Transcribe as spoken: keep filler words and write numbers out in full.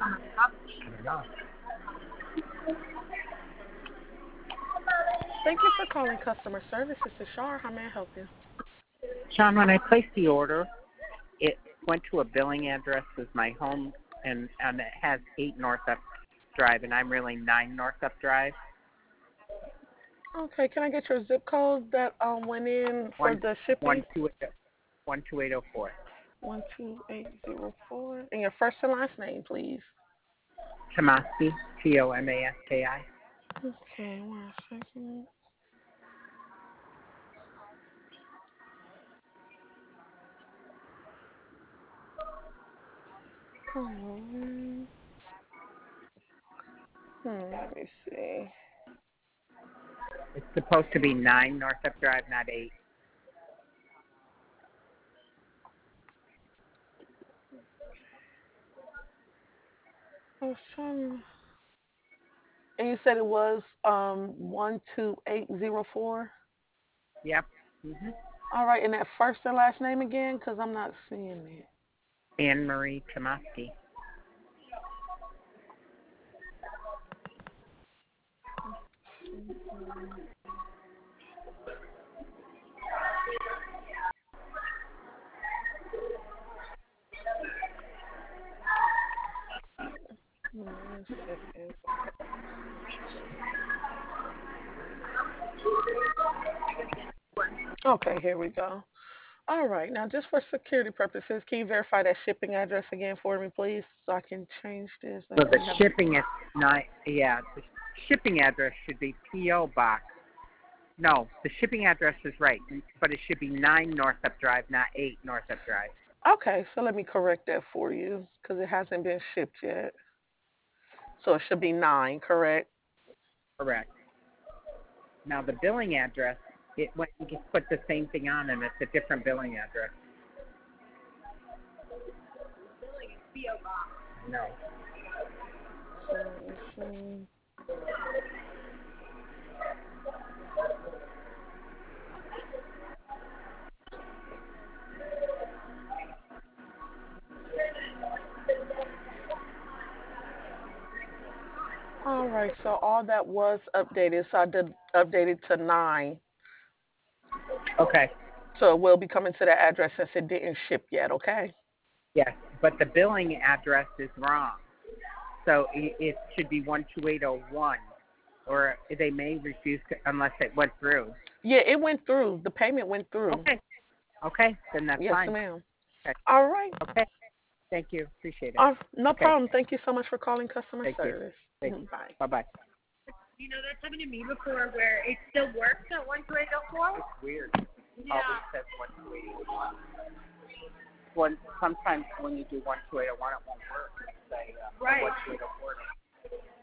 I don't know. Thank you for calling customer service. This is Shar. How may I help you? Sean, when I placed the order, it went to a billing address as my home, and, and it has eight Northup Drive, and I'm really nine Northup Drive. Okay, can I get your zip code that um went in for One, the one, shipping? two, eight, one, two, eight, oh, four. One two eight zero four. And your first and last name, please. Tomaski, T O M A S K I. Okay, one second. Hmm, hmm, let me see. It's supposed to be nine Northup Drive, not eight. Oh, some. And you said it was um one two eight zero four. Yep. Mm-hmm. All right, and that first and last name again, because I'm not seeing it. Anne Marie Tomaski. One second. Okay, here we go. All right, now just for security purposes, can you verify that shipping address again for me, please, so I can change this? I So know the we have. shipping is not, yeah, the shipping address should be P O Box. No, the shipping address is right, but it should be nine Northup Drive, not eight Northup Drive. Okay, so let me correct that for you because it hasn't been shipped yet. So it should be nine, correct? Correct. Now the billing address, it went, you just put the same thing on, and it's a different billing address. No. So, so- all right, so all that was updated. So I did update it to nine. Okay. So it will be coming to the address since it didn't ship yet, okay? Yes, but the billing address is wrong. So it, it should be one two eight oh one, or they may refuse to unless it went through. Yeah, it went through. The payment went through. Okay. Okay, then that's Yes, fine. ma'am. Okay. All right. Okay. Thank you. Appreciate it. Uh, no Okay. problem. Thank you so much for calling customer Thank you. service. Thank you. Mhm, bye. Bye bye. You know, that's happened to me before where it still works at one two eight oh four. It's weird. Yeah. Always says one two eight oh one. One, sometimes when you do one two eight oh one, it won't work. It'll say uh, Right. one two eight oh four.